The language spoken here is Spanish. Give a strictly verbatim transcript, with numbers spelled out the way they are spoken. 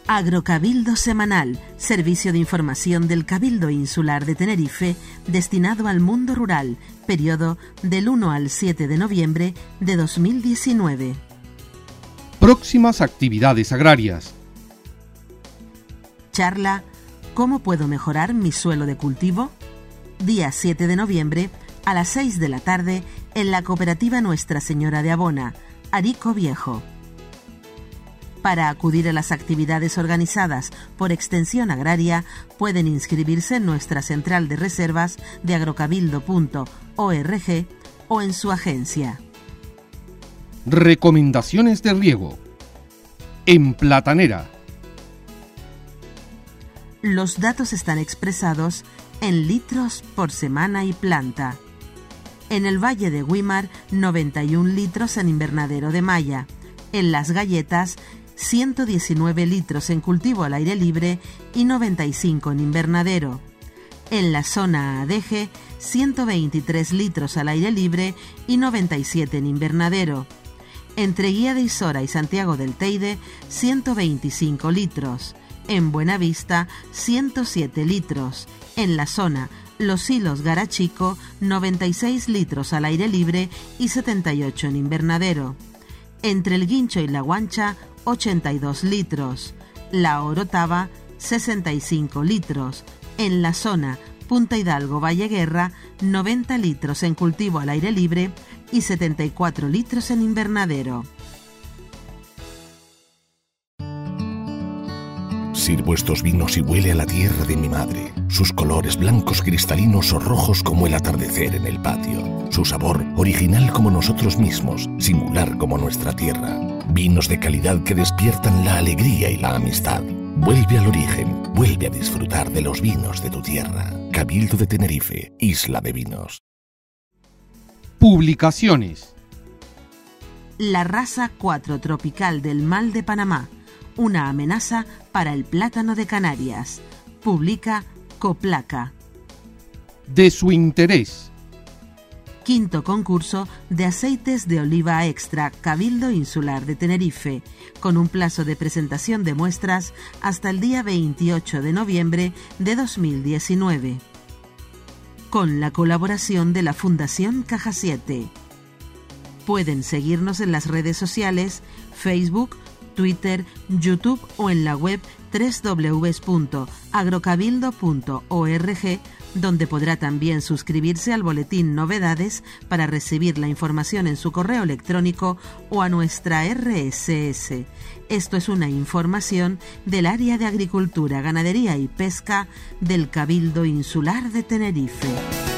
Agrocabildo Semanal, servicio de información del Cabildo Insular de Tenerife, destinado al mundo rural, periodo del uno al siete de noviembre de dos mil diecinueve. Próximas actividades agrarias. Charla ¿Cómo puedo mejorar mi suelo de cultivo? Día siete de noviembre a las seis de la tarde en la cooperativa Nuestra Señora de Abona, Arico Viejo. Para acudir a las actividades organizadas por Extensión Agraria, pueden inscribirse en nuestra central de reservas de agrocabildo punto org o en su agencia. Recomendaciones de riego. En Platanera. Los datos están expresados en litros por semana y planta. En el Valle de Güímar, noventa y un litros en invernadero de malla. En Las Galletas, ciento diecinueve litros en cultivo al aire libre y noventa y cinco en invernadero. En la zona Adeje, ciento veintitrés litros al aire libre y noventa y siete en invernadero. Entre Guía de Isora y Santiago del Teide, ciento veinticinco litros. En Buenavista, ciento siete litros. En la zona Los Hilos Garachico, noventa y seis litros al aire libre y setenta y ocho en invernadero. Entre el Guincho y la Guancha, ochenta y dos litros. La Orotava, sesenta y cinco litros. En la zona Punta Hidalgo Valle Guerra, noventa litros en cultivo al aire libre y setenta y cuatro litros en invernadero. Sirvo estos vinos y huele a la tierra de mi madre. Sus colores blancos cristalinos o rojos como el atardecer en el patio. Su sabor original como nosotros mismos, singular como nuestra tierra. Vinos de calidad que despiertan la alegría y la amistad. Vuelve al origen, vuelve a disfrutar de los vinos de tu tierra. Cabildo de Tenerife, Isla de Vinos. Publicaciones. La raza cuatro tropical del mal de Panamá, una amenaza para el plátano de Canarias. Publica Coplaca. De su interés. Quinto concurso de aceites de oliva extra Cabildo Insular de Tenerife, con un plazo de presentación de muestras hasta el día veintiocho de noviembre de dos mil diecinueve. Con la colaboración de la Fundación Caja siete. Pueden seguirnos en las redes sociales, Facebook, Twitter, YouTube o en la web doble u doble u doble u punto agrocabildo punto org, donde podrá también suscribirse al boletín Novedades para recibir la información en su correo electrónico o a nuestra R S S. Esto es una información del área de Agricultura, Ganadería y Pesca del Cabildo Insular de Tenerife.